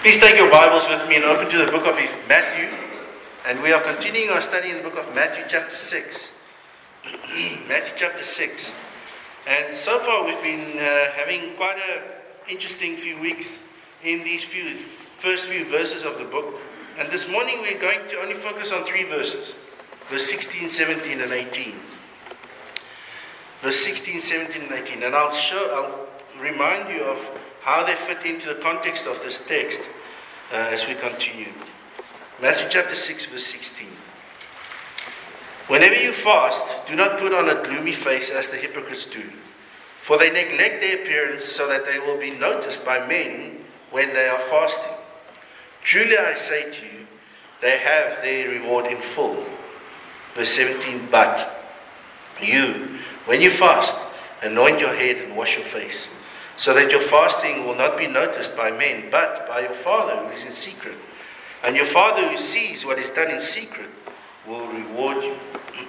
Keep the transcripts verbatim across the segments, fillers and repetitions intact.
Please take your Bibles with me and open to the book of Matthew. And we are continuing our study in the book of Matthew chapter six. Matthew chapter six. And so far we've been uh, having quite an interesting few weeks in these few first few verses of the book. And this morning we're going to only focus on three verses. Verse sixteen, seventeen and eighteen. Verse sixteen, seventeen and eighteen. And I'll show, I'll remind you of how they fit into the context of this text uh, as we continue. Matthew chapter six, verse sixteen. Whenever you fast, do not put on a gloomy face as the hypocrites do, for they neglect their appearance so that they will be noticed by men when they are fasting. Truly I say to you, they have their reward in full. Verse seventeen, but you, when you fast, anoint your head and wash your face, so that your fasting will not be noticed by men, but by your Father who is in secret. And your Father who sees what is done in secret will reward you.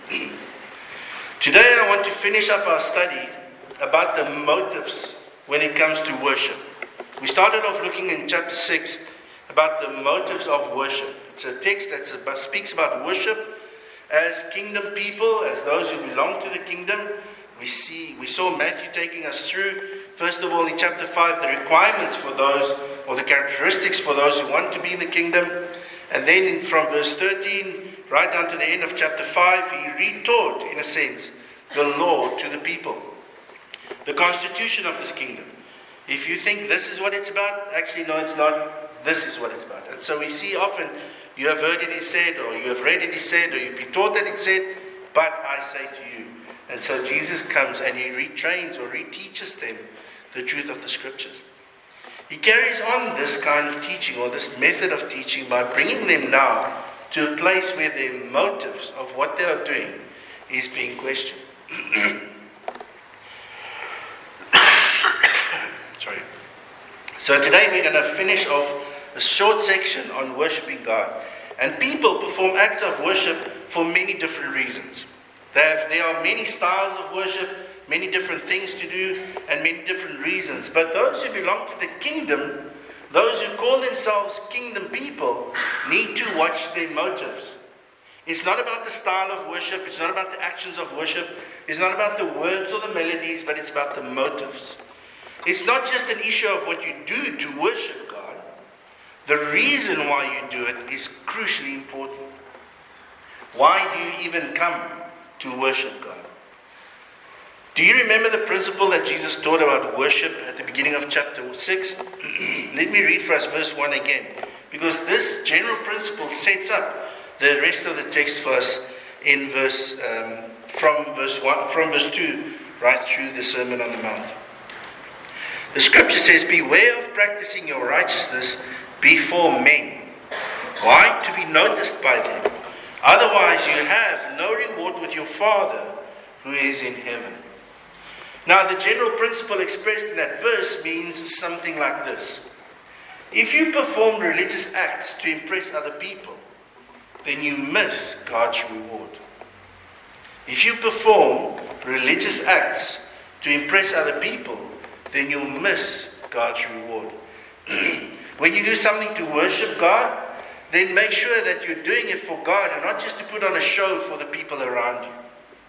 Today I want to finish up our study about the motives when it comes to worship. We started off looking in chapter six about the motives of worship. It's a text that speaks about worship as kingdom people, as those who belong to the kingdom. We see, we saw Matthew taking us through, first of all in chapter five, the requirements for those, or the characteristics for those who want to be in the kingdom. And then in, from verse thirteen, right down to the end of chapter five, he retaught, in a sense, the law to the people. The constitution of this kingdom. If you think this is what it's about, actually no, it's not. This is what it's about. And so we see often, you have heard it is said, or you have read it is said, or you've been taught that it's said, but I say to you. And so Jesus comes and he retrains or reteaches them the truth of the scriptures. He carries on this kind of teaching or this method of teaching by bringing them now to a place where their motives of what they are doing is being questioned. Sorry. So today we're going to finish off a short section on worshiping God. And people perform acts of worship for many different reasons. They have, there are many styles of worship, many different things to do, and many different reasons. But those who belong to the kingdom, those who call themselves kingdom people, need to watch their motives. It's not about the style of worship, it's not about the actions of worship, it's not about the words or the melodies, but it's about the motives. It's not just an issue of what you do to worship God. The reason why you do it is crucially important. Why do you even come to worship God? Do you remember the principle that Jesus taught about worship at the beginning of chapter six? Let me read for us verse one again, because this general principle sets up the rest of the text for us in verse um, from verse one, from verse two, right through the Sermon on the Mount. The scripture says, "Beware of practicing your righteousness before men." Why? To be noticed by them. Otherwise you have no reward with your Father who is in heaven. Now the general principle expressed in that verse means something like this. If you perform religious acts to impress other people, then you miss God's reward. If you perform religious acts to impress other people, then you'll miss God's reward. When you do something to worship God, then make sure that you're doing it for God and not just to put on a show for the people around you.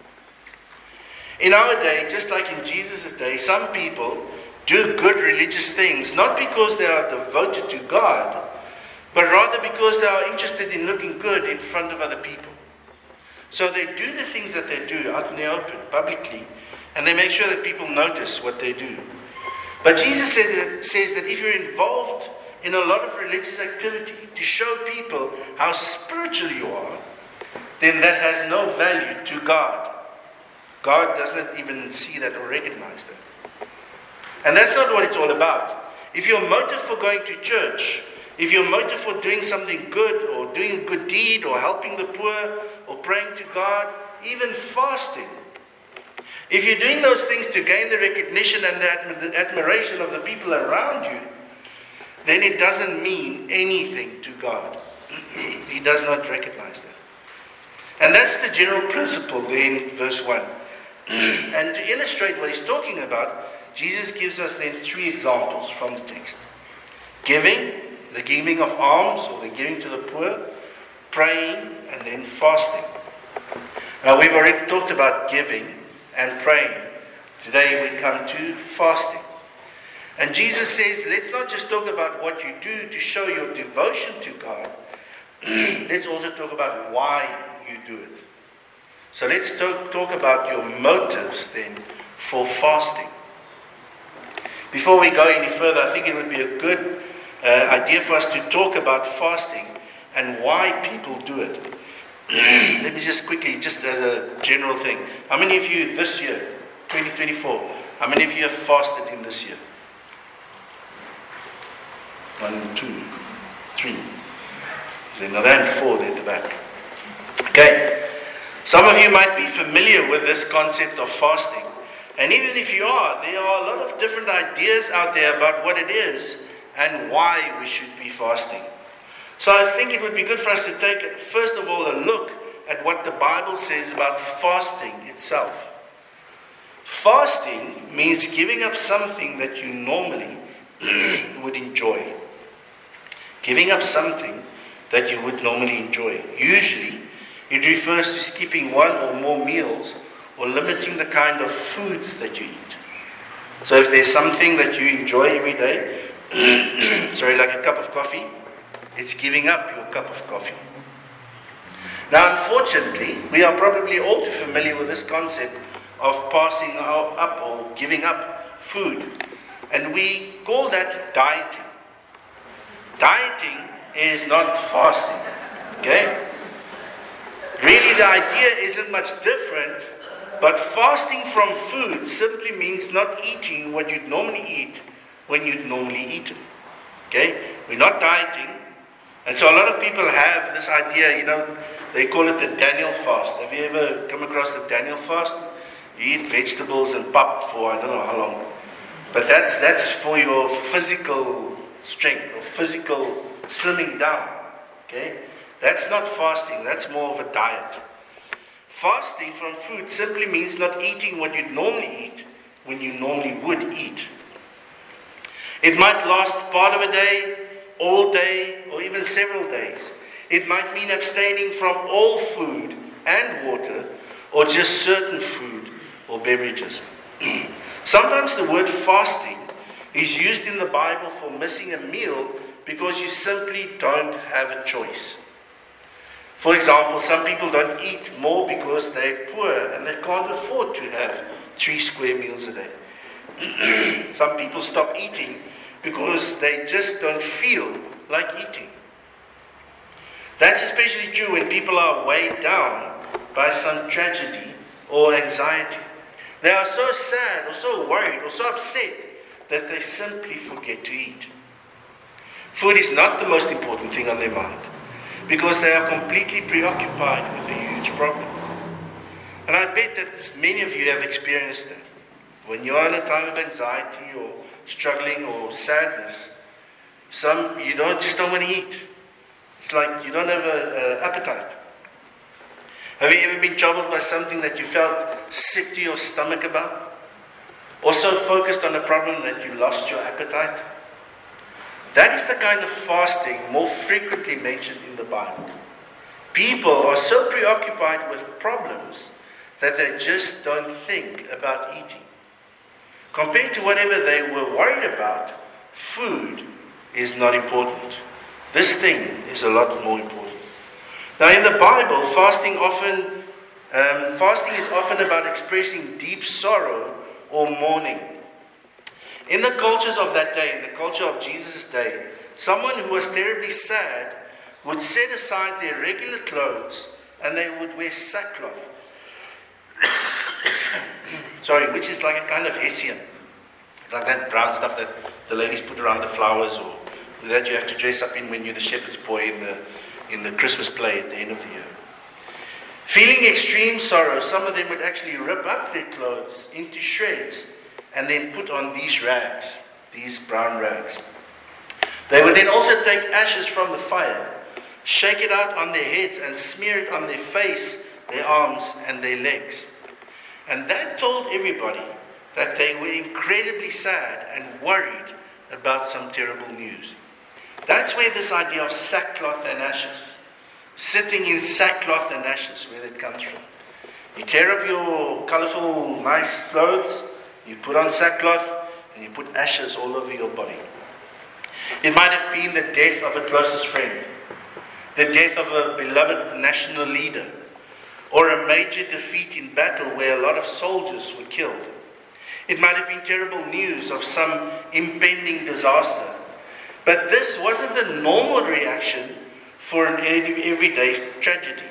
In our day, just like in Jesus' day, some people do good religious things, not because they are devoted to God, but rather because they are interested in looking good in front of other people. So they do the things that they do out in the open, publicly, and they make sure that people notice what they do. But Jesus said that, says that if you're involved in a lot of religious activity to show people how spiritual you are, then that has no value to God. God doesn't even see that or recognize that. And that's not what it's all about. If your motive for going to church, if your motive for doing something good or doing a good deed or helping the poor or praying to God, even fasting, if you're doing those things to gain the recognition and the admiration of the people around you, then it doesn't mean anything to God. He does not recognize that. And that's the general principle there in verse one. And to illustrate what he's talking about, Jesus gives us then three examples from the text. Giving, the giving of alms or the giving to the poor, praying, and then fasting. Now, we've already talked about giving and praying. Today we come to fasting. And Jesus says, let's not just talk about what you do to show your devotion to God. Let's also talk about why you do it. So let's talk, talk about your motives then for fasting. Before we go any further, I think it would be a good uh, idea for us to talk about fasting and why people do it. Let me just quickly, just as a general thing. How many of you this year, twenty twenty-four, how many of you have fasted in this year? One, two, three. There's another and four there at the back. Okay. Some of you might be familiar with this concept of fasting. And even if you are, there are a lot of different ideas out there about what it is and why we should be fasting. So I think it would be good for us to take, first of all, a look at what the Bible says about fasting itself. Fasting means giving up something that you normally would enjoy. Giving up something that you would normally enjoy. Usually, it refers to skipping one or more meals or limiting the kind of foods that you eat. So if there's something that you enjoy every day, sorry, like a cup of coffee, it's giving up your cup of coffee. Now, unfortunately, we are probably all too familiar with this concept of passing up or giving up food. And we call that dieting. Dieting is not fasting. Okay? Really, the idea isn't much different, but fasting from food simply means not eating what you'd normally eat when you'd normally eat it. Okay? We're not dieting. And so a lot of people have this idea, you know, they call it the Daniel fast. Have you ever come across the Daniel fast? You eat vegetables and pap for I don't know how long. But that's that's for your physical strength or physical slimming down. Okay? That's not fasting, that's more of a diet. Fasting from food simply means not eating what you'd normally eat when you normally would eat. It might last part of a day, all day, or even several days. It might mean abstaining from all food and water, or just certain food or beverages. Sometimes the word fasting is used in the Bible for missing a meal because you simply don't have a choice. For example, some people don't eat more because they're poor and they can't afford to have three square meals a day. Some people stop eating because they just don't feel like eating. That's especially true when people are weighed down by some tragedy or anxiety. They are so sad or so worried or so upset that they simply forget to eat. Food is not the most important thing on their mind because they are completely preoccupied with a huge problem. And I bet that many of you have experienced that. When you're in a time of anxiety or struggling or sadness, some you don't just don't want to eat. It's like you don't have an appetite. Have you ever been troubled by something that you felt sick to your stomach about? Or so focused on a problem that you lost your appetite? That is the kind of fasting more frequently mentioned in the Bible. People are so preoccupied with problems that they just don't think about eating. Compared to whatever they were worried about, food is not important. This thing is a lot more important. Now in the Bible, fasting often, um, fasting is often about expressing deep sorrow or mourning. In the cultures of that day, in the culture of Jesus' day, someone who was terribly sad would set aside their regular clothes and they would wear sackcloth. Sorry, which is like a kind of hessian. It's like that brown stuff that the ladies put around the flowers, or that you have to dress up in when you're the shepherd's boy in the in the Christmas play at the end of the year. Feeling extreme sorrow, some of them would actually rip up their clothes into shreds and then put on these rags, these brown rags. They would then also take ashes from the fire, shake it out on their heads and smear it on their face, their arms and their legs. And that told everybody that they were incredibly sad and worried about some terrible news. That's where this idea of sackcloth and ashes, sitting in sackcloth and ashes, where it comes from. You tear up your colourful, nice clothes, you put on sackcloth, and you put ashes all over your body. It might have been the death of a closest friend, the death of a beloved national leader, or a major defeat in battle where a lot of soldiers were killed. It might have been terrible news of some impending disaster. But this wasn't a normal reaction for an everyday tragedy.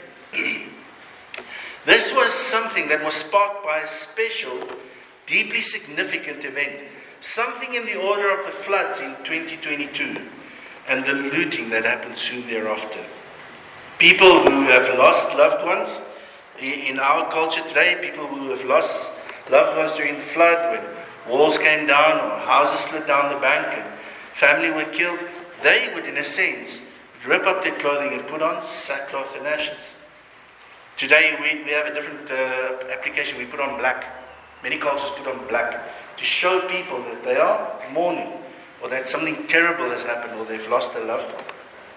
This was something that was sparked by a special, deeply significant event. Something in the order of the floods in twenty twenty-two and the looting that happened soon thereafter. People who have lost loved ones, in our culture today, people who have lost loved ones during the flood, when walls came down or houses slid down the bank and family were killed, they would, in a sense, rip up their clothing and put on sackcloth and ashes. Today we, we have a different uh, application. We put on black. Many cultures put on black to show people that they are mourning, or that something terrible has happened, or they've lost a loved one.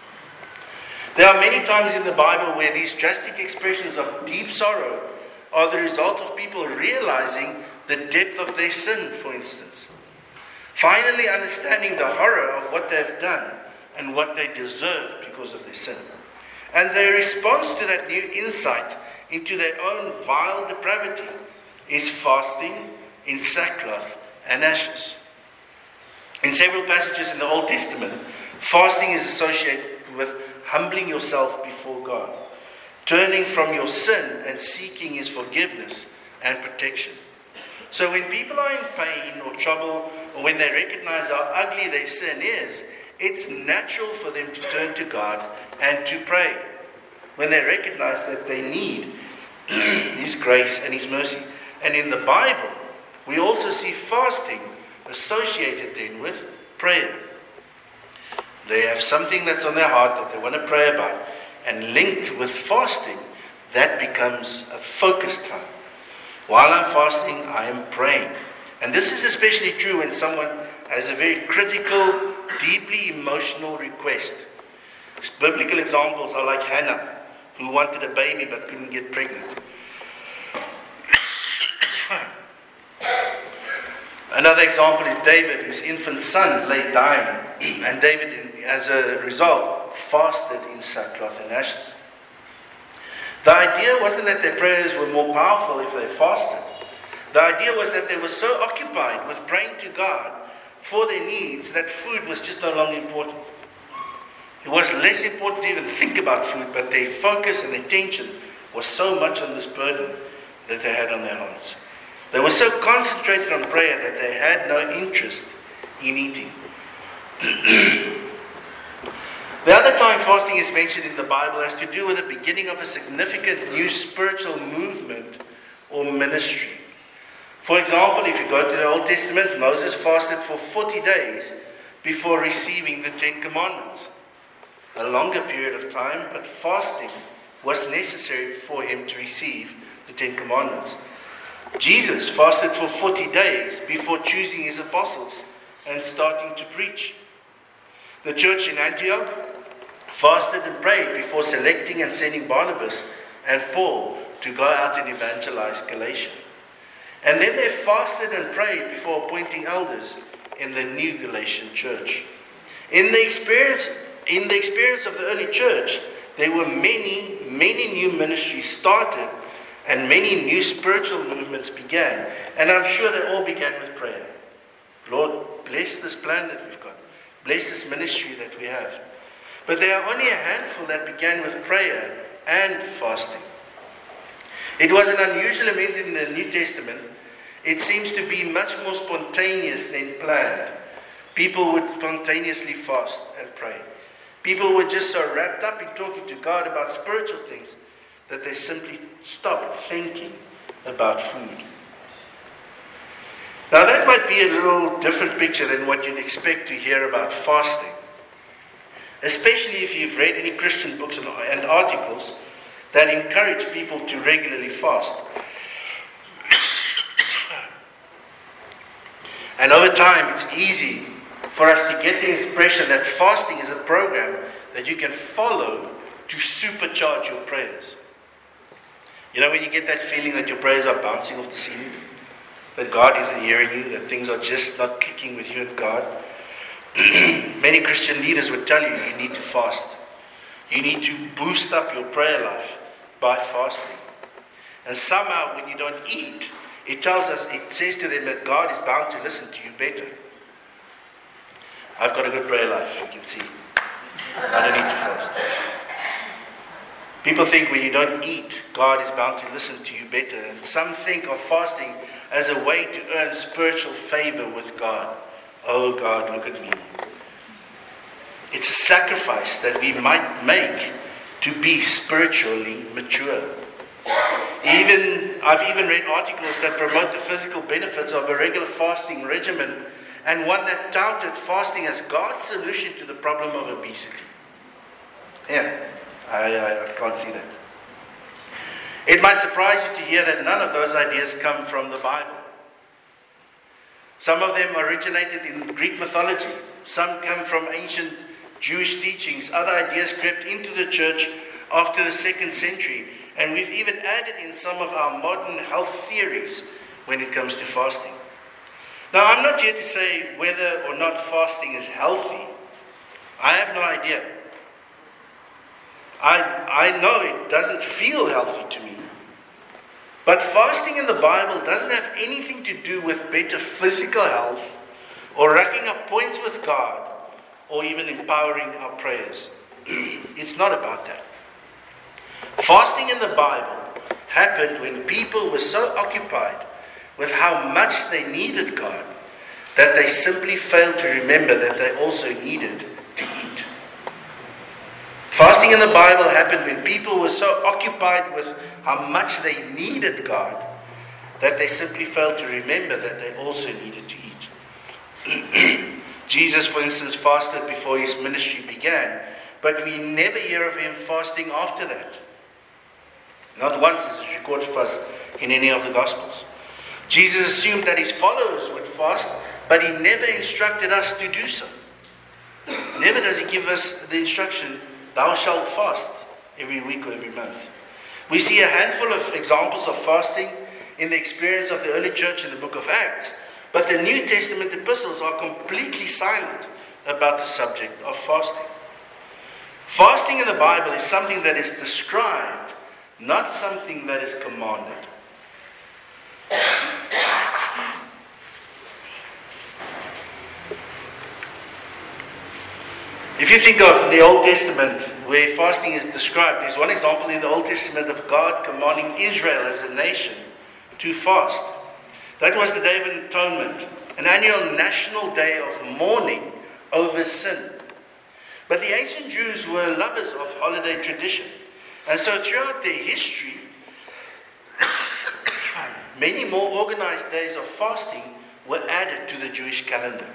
There are many times in the Bible where these drastic expressions of deep sorrow are the result of people realizing the depth of their sin, for instance. Finally understanding the horror of what they've done and what they deserve because of their sin. And their response to that new insight into their own vile depravity is fasting in sackcloth and ashes. In several passages in the Old Testament, fasting is associated with humbling yourself before God, turning from your sin and seeking His forgiveness and protection. So when people are in pain or trouble, or when they recognize how ugly their sin is, it's natural for them to turn to God and to pray. When they recognize that they need His grace and His mercy. And in the Bible, we also see fasting associated then with prayer. They have something that's on their heart that they want to pray about, and linked with fasting, that becomes a focus time. While I'm fasting, I am praying. And this is especially true when someone has a very critical, deeply emotional request. Biblical examples are like Hannah, who wanted a baby but couldn't get pregnant. Another example is David, whose infant son lay dying, and David, as a result, fasted in sackcloth and ashes. The idea wasn't that their prayers were more powerful if they fasted. The idea was that they were so occupied with praying to God for their needs that food was just no longer important. It was less important to even think about food, but their focus and attention was so much on this burden that they had on their hearts. They were so concentrated on prayer that they had no interest in eating. The other time fasting is mentioned in the Bible has to do with the beginning of a significant new spiritual movement or ministry. For example, if you go to the Old Testament, Moses fasted for forty days before receiving the Ten Commandments. A longer period of time, but fasting was necessary for him to receive the Ten Commandments. Jesus fasted for forty days before choosing his apostles and starting to preach. The church in Antioch fasted and prayed before selecting and sending Barnabas and Paul to go out and evangelize Galatia. And then they fasted and prayed before appointing elders in the new Galatian church. In the experience, in the experience of the early church, there were many, many new ministries started and many new spiritual movements began. And I'm sure they all began with prayer. Lord, bless this plan that we've got. Bless this ministry that we have. But there are only a handful that began with prayer and fasting. It was an unusual event in the New Testament. It seems to be much more spontaneous than planned. People would spontaneously fast and pray. People were just so wrapped up in talking to God about spiritual things that they simply stopped thinking about food. Now that might be a little different picture than what you'd expect to hear about fasting. Especially if you've read any Christian books and articles that encourage people to regularly fast. And over time, it's easy for us to get the impression that fasting is a program that you can follow to supercharge your prayers. You know, when you get that feeling that your prayers are bouncing off the ceiling, that God isn't hearing you, that things are just not clicking with you and God. Many Christian leaders would tell you, you need to fast. You need to boost up your prayer life by fasting. And somehow when you don't eat, it tells us, it says to them that God is bound to listen to you better. I've got a good prayer life, you can see. I don't need to fast. People think when you don't eat, God is bound to listen to you better. And some think of fasting as a way to earn spiritual favor with God. Oh God, look at me. It's a sacrifice that we might make to be spiritually mature. Even I've even read articles that promote the physical benefits of a regular fasting regimen, and one that touted fasting as God's solution to the problem of obesity. Yeah, I, I, I can't see that. It might surprise you to hear that none of those ideas come from the Bible. Some of them originated in Greek mythology. Some come from ancient Jewish teachings. Other ideas crept into the church after the second century. And we've even added in some of our modern health theories when it comes to fasting. Now, I'm not here to say whether or not fasting is healthy. I have no idea. I, I know it doesn't feel healthy to me. But fasting in the Bible doesn't have anything to do with better physical health or racking up points with God or even empowering our prayers. It's not about that. Fasting in the Bible happened when people were so occupied with how much they needed God that they simply failed to remember that they also needed to eat. Fasting in the Bible happened when people were so occupied with how much they needed God that they simply failed to remember that they also needed to eat. Jesus, for instance, fasted before his ministry began, but we never hear of him fasting after that. Not once is it recorded for us in any of the Gospels. Jesus assumed that his followers would fast, but he never instructed us to do so. Never does he give us the instruction, thou shalt fast every week or every month. We see a handful of examples of fasting in the experience of the early church in the book of Acts, but the New Testament epistles are completely silent about the subject of fasting. Fasting in the Bible is something that is described, not something that is commanded. If you think of the Old Testament where fasting is described, there's one example in the Old Testament of God commanding Israel as a nation to fast. That was the Day of Atonement, an annual national day of mourning over sin. But the ancient Jews were lovers of holiday tradition. And so throughout their history, many more organized days of fasting were added to the Jewish calendar.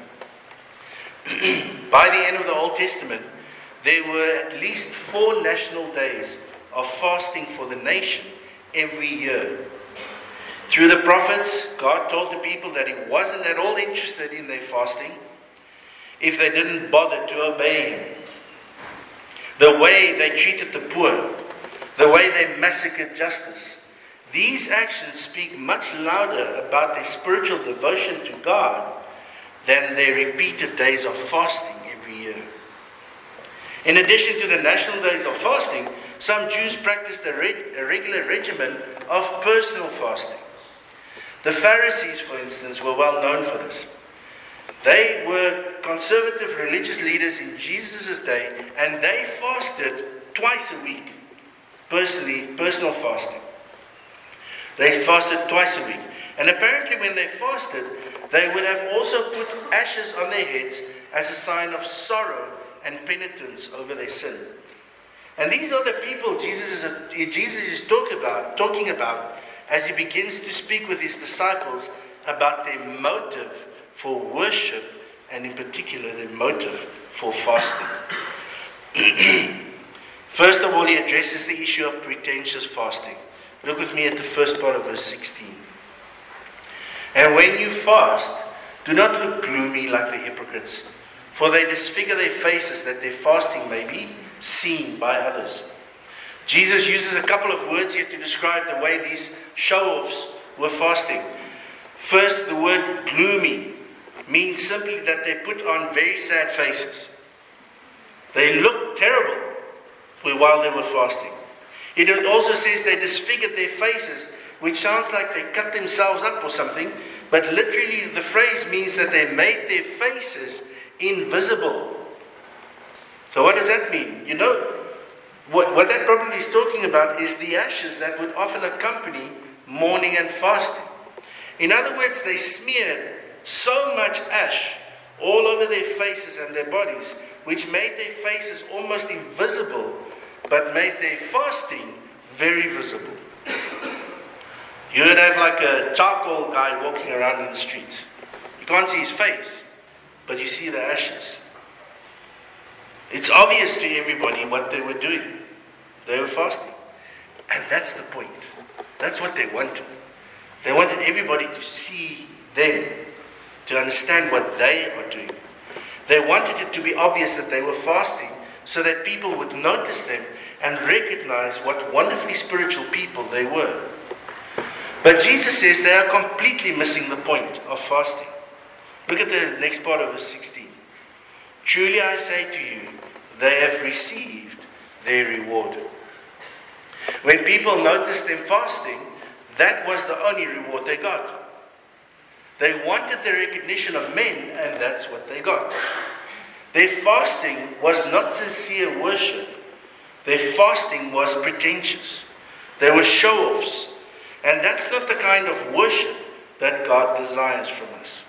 By the end of the Old Testament, there were at least four national days of fasting for the nation every year. Through the prophets, God told the people that he wasn't at all interested in their fasting if they didn't bother to obey him. The way they treated the poor, the way they massacred justice, these actions speak much louder about their spiritual devotion to God than their repeated days of fasting every year. In addition to the national days of fasting, some Jews practiced a, reg- a regular regimen of personal fasting. The Pharisees, for instance, were well known for this. They were conservative religious leaders in Jesus' day, and they fasted twice a week. Personally, personal fasting. They fasted twice a week. And apparently when they fasted, they would have also put ashes on their heads as a sign of sorrow and penitence over their sin. And these are the people Jesus is, Jesus is talk about, talking about as he begins to speak with his disciples about their motive for worship, and in particular their motive for fasting. First of all, he addresses the issue of pretentious fasting. Look with me at the first part of verse sixteen. And when you fast, do not look gloomy like the hypocrites, for they disfigure their faces that their fasting may be seen by others. Jesus uses a couple of words here to describe the way these show-offs were fasting. First, the word gloomy means simply that they put on very sad faces. They looked terrible while they were fasting. It also says they disfigured their faces, which sounds like they cut themselves up or something, but literally the phrase means that they made their faces invisible. So what does that mean? You know, what, what that probably is talking about is the ashes that would often accompany mourning and fasting. In other words, they smeared so much ash all over their faces and their bodies, which made their faces almost invisible, but made their fasting very visible. You would have like a charcoal guy walking around in the streets. You can't see his face, but you see the ashes. It's obvious to everybody what they were doing. They were fasting. And that's the point. That's what they wanted. They wanted everybody to see them, to understand what they are doing. They wanted it to be obvious that they were fasting, so that people would notice them and recognize what wonderfully spiritual people they were. But Jesus says they are completely missing the point of fasting. Look at the next part of verse sixteen. Truly I say to you, they have received their reward. When people noticed them fasting, that was the only reward they got. They wanted the recognition of men, and that's what they got. Their fasting was not sincere worship. Their fasting was pretentious. They were show-offs. And that's not the kind of worship that God desires from us.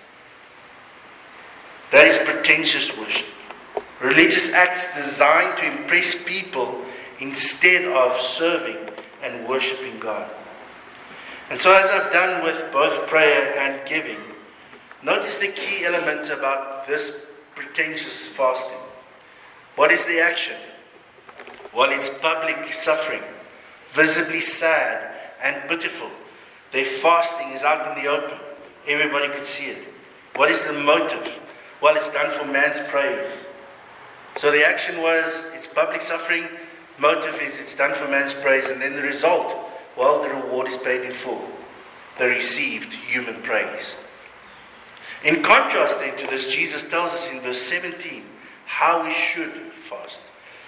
That is pretentious worship. Religious acts designed to impress people instead of serving and worshiping God. And so as I've done with both prayer and giving, notice the key elements about this pretentious fasting. What is the action? Well, it's public suffering, visibly sad and pitiful. Their fasting is out in the open. Everybody could see it. What is the motive? Well, it's done for man's praise. So the action was, it's public suffering. Motive is, it's done for man's praise. And then the result, well, the reward is paid in full. They received human praise. In contrast then to this, Jesus tells us in verse seventeen how we should fast.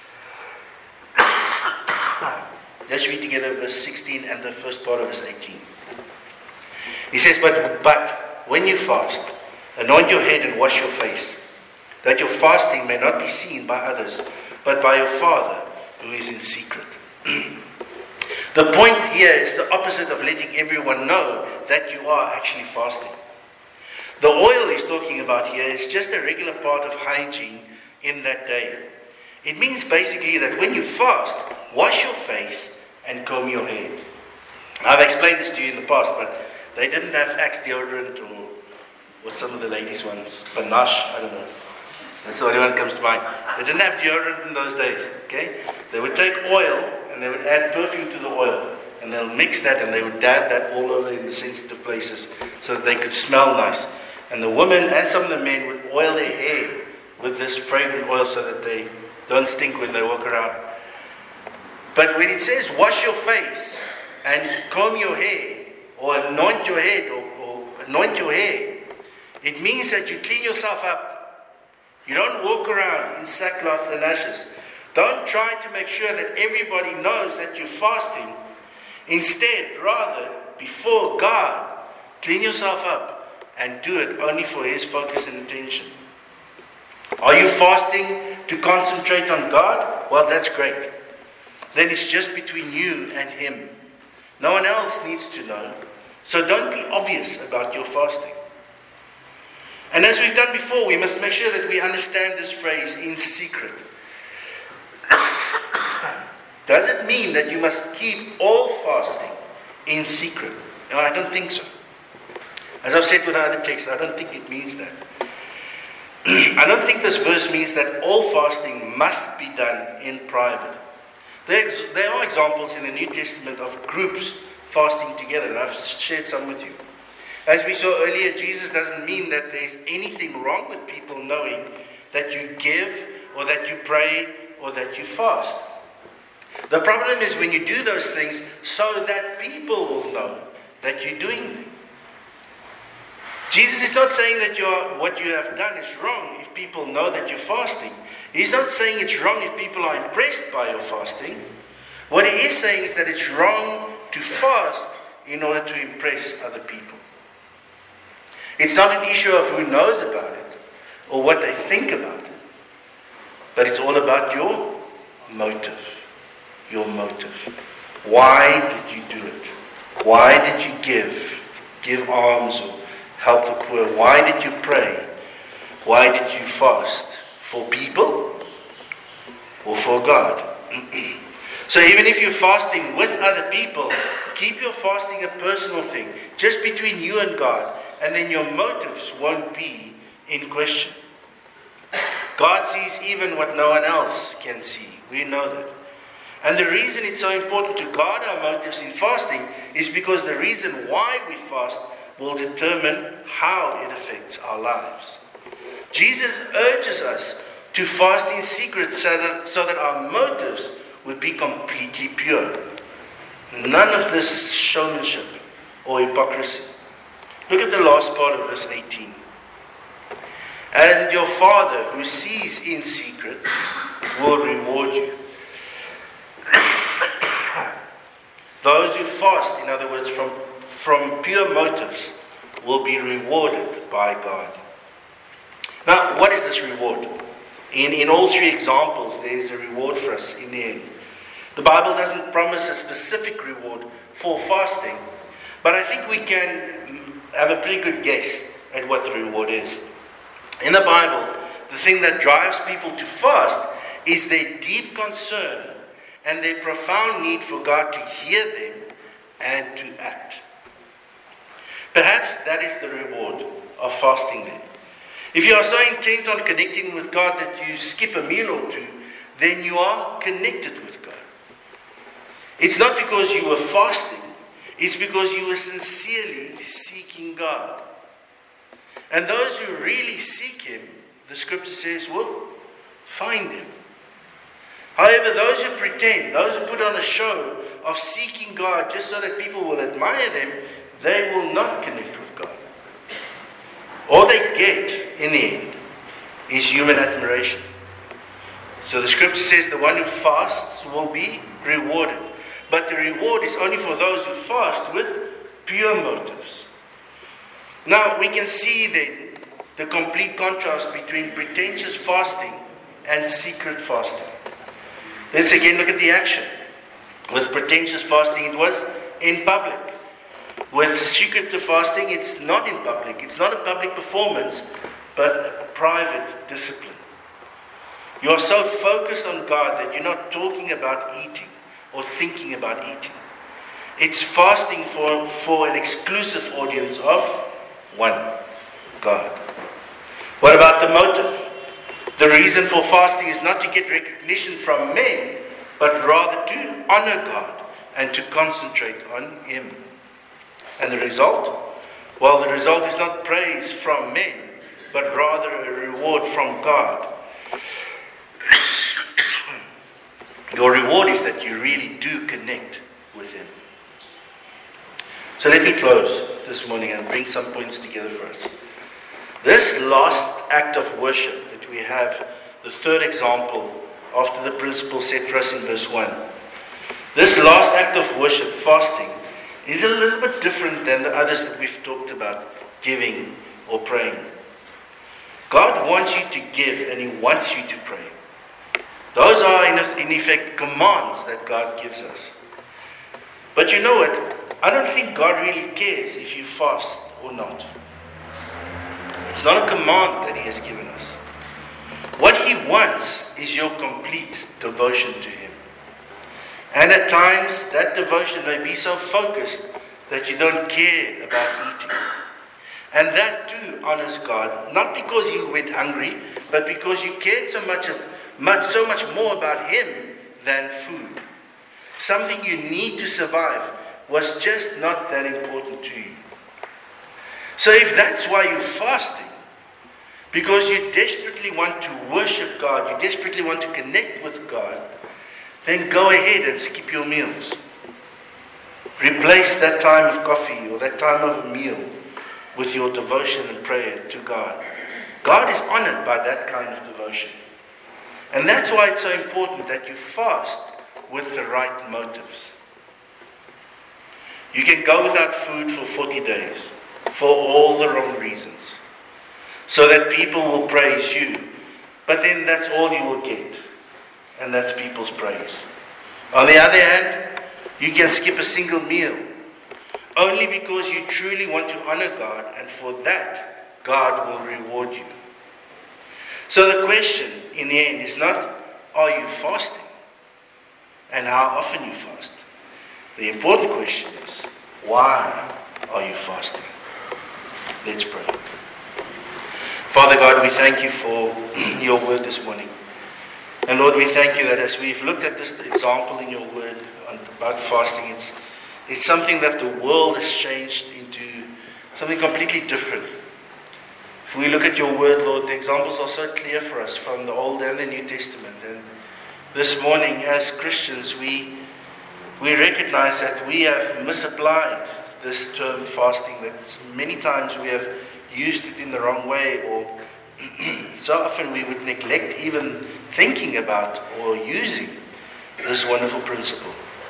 Let's read together verse sixteen and the first part of verse eighteen. He says, but, but when you fast, anoint your head and wash your face, that your fasting may not be seen by others, but by your Father who is in secret. The point here is the opposite of letting everyone know that you are actually fasting. The oil he's talking about here is just a regular part of hygiene in that day. It means basically that when you fast, wash your face and comb your hair. I've explained this to you in the past, but they didn't have Axe deodorant or what some of the ladies' ones, Panache, I don't know. That's the only one that comes to mind. They didn't have deodorant in those days, okay? They would take oil and they would add perfume to the oil, and they'll mix that and they would dab that all over in the sensitive places so that they could smell nice. And the women and some of the men would oil their hair with this fragrant oil so that they don't stink when they walk around. But when it says wash your face and comb your hair or anoint your head or, or anoint your hair, it means that you clean yourself up. You don't walk around in sackcloth and ashes. Don't try to make sure that everybody knows that you're fasting. Instead, rather, before God, clean yourself up and do it only for His focus and attention. Are you fasting to concentrate on God? Well, that's great. Then it's just between you and Him. No one else needs to know. So don't be obvious about your fasting. And as we've done before, we must make sure that we understand this phrase, in secret. Does it mean that you must keep all fasting in secret? No, I don't think so. As I've said with other texts, I don't think it means that. I don't think this verse means that all fasting must be done in private. There, there are examples in the New Testament of groups fasting together, and I've shared some with you. As we saw earlier, Jesus doesn't mean that there's anything wrong with people knowing that you give, or that you pray, or that you fast. The problem is when you do those things so that people will know that you're doing them. Jesus is not saying that you are, what you have done is wrong if people know that you're fasting. He's not saying it's wrong if people are impressed by your fasting. What he is saying is that it's wrong to fast in order to impress other people. It's not an issue of who knows about it or what they think about it, but it's all about your motive. Your motive. Why did you do it? Why did you give? Give alms or help the poor? Why did you pray? Why did you fast? For people or for God? So even if you're fasting with other people, keep your fasting a personal thing, just between you and God, and then your motives won't be in question. God sees even what no one else can see. We know that. And the reason it's so important to guard our motives in fasting is because the reason why we fast will determine how it affects our lives. Jesus urges us to fast in secret so that, so that our motives would be completely pure. None of this showmanship or hypocrisy. Look at the last part of verse eighteen. And your Father who sees in secret will reward you. Those who fast, in other words, from, from pure motives, will be rewarded by God. Now, what is this reward? In, in all three examples, there is a reward for us in the end. The Bible doesn't promise a specific reward for fasting, but I think we can have a pretty good guess at what the reward is. In the Bible, the thing that drives people to fast is their deep concern and their profound need for God to hear them and to act. Perhaps that is the reward of fasting then. If you are so intent on connecting with God that you skip a meal or two, then you are connected with God. It's not because you were fasting, it's because you were sincerely seeking God. And those who really seek Him, the scripture says, will find Him. However, those who pretend, those who put on a show of seeking God just so that people will admire them, they will not connect with God. All they get in the end is human admiration. So the scripture says the one who fasts will be rewarded. But the reward is only for those who fast with pure motives. Now we can see then the complete contrast between pretentious fasting and secret fasting. Let's again look at the action. With pretentious fasting, it was in public. With secret fasting, it's not in public. It's not a public performance, but a private discipline. You are so focused on God that you're not talking about eating or thinking about eating. It's fasting for, for an exclusive audience of one, God. What about the motive? The reason for fasting is not to get recognition from men, but rather to honor God and to concentrate on Him. And the result? Well, the result is not praise from men, but rather a reward from God. Your reward is that you really do connect with Him. So let me close this morning and bring some points together for us. This last act of worship that we have, the third example after the principle set for us in verse one. This last act of worship, fasting, is a little bit different than the others that we've talked about, giving or praying. God wants you to give and He wants you to pray. Those are in effect commands that God gives us. But you know what? I don't think God really cares if you fast or not. It's not a command that He has given us. What He wants is your complete devotion to Him. And at times, that devotion may be so focused that you don't care about eating. And that too honors God, not because you went hungry, but because you cared so much, much, so much more about Him than food. Something you need to survive was just not that important to you. So if that's why you're fasting, because you desperately want to worship God, you desperately want to connect with God, then go ahead and skip your meals. Replace that time of coffee or that time of a meal with your devotion and prayer to God. God is honored by that kind of devotion. And that's why it's so important that you fast with the right motives. You can go without food for forty days for all the wrong reasons, so that people will praise you. But then that's all you will get, and that's people's praise. On the other hand, you can skip a single meal only because you truly want to honor God, and for that, God will reward you. So the question in the end is not, are you fasting? And how often you fast? The important question is, why are you fasting? Let's pray. Father God, we thank you for your word this morning. And Lord, we thank you that as we've looked at this example in your word on, about fasting, it's, it's something that the world has changed into something completely different. If we look at your word, Lord, the examples are so clear for us from the Old and the New Testament. And this morning, as Christians, we we recognize that we have misapplied this term fasting, that many times we have used it in the wrong way, or so often we would neglect even thinking about or using this wonderful principle.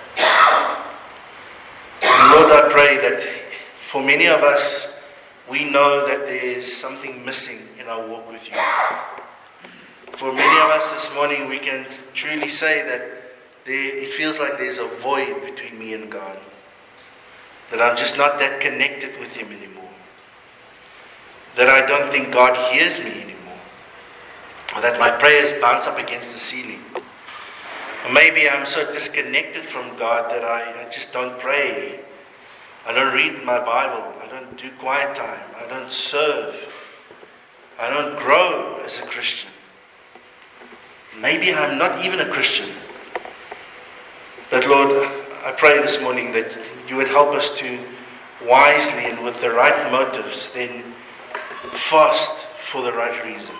And Lord, I pray that for many of us, we know that there is something missing in our walk with you. For many of us this morning, we can truly say that there, it feels like there's a void between me and God. That I'm just not that connected with Him anymore. That I don't think God hears me anymore. Or that my prayers bounce up against the ceiling. Or maybe I'm so disconnected from God that I, I just don't pray. I don't read my Bible. I don't do quiet time. I don't serve. I don't grow as a Christian. Maybe I'm not even a Christian. But Lord, I pray this morning that you would help us to wisely and with the right motives then fast for the right reason.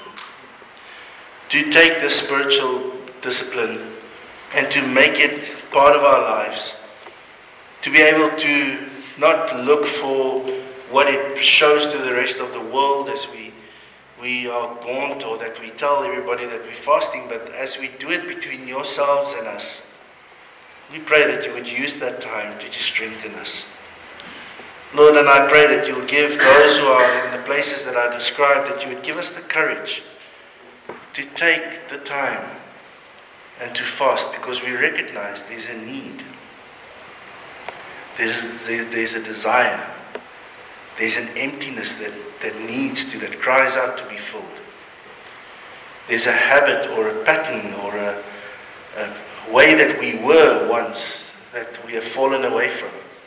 To take this spiritual discipline and to make it part of our lives. To be able to not look for what it shows to the rest of the world as we we are gaunt, or that we tell everybody that we're fasting, but as we do it between yourselves and us, we pray that you would use that time to just strengthen us. Lord, and I pray that you'll give those who are in the places that I described, that you would give us the courage to take the time and to fast, because we recognize there's a need. There's, there's a desire. There's an emptiness that, that needs to, that cries out to be filled. There's a habit or a pattern or a, a way that we were once that we have fallen away from.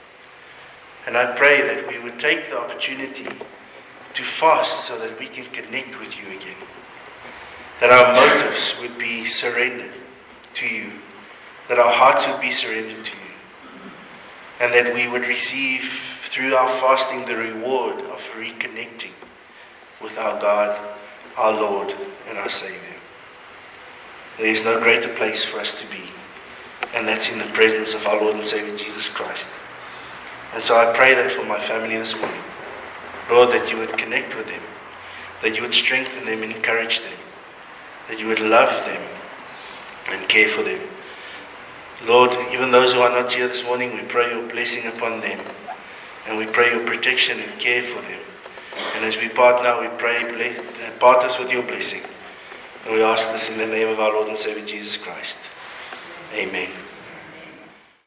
And I pray that we would take the opportunity to fast so that we can connect with you again. That our motives would be surrendered to you. That our hearts would be surrendered to you. And that we would receive through our fasting the reward of reconnecting with our God, our Lord, and our Savior. There is no greater place for us to be, and that's in the presence of our Lord and Savior Jesus Christ. And so I pray that for my family this morning, Lord, that you would connect with them, that you would strengthen them and encourage them, that you would love them and care for them. Lord, even those who are not here this morning, we pray your blessing upon them. And we pray your protection and care for them. And as we part now, we pray, bless, part us with your blessing. And we ask this in the name of our Lord and Savior Jesus Christ. Amen.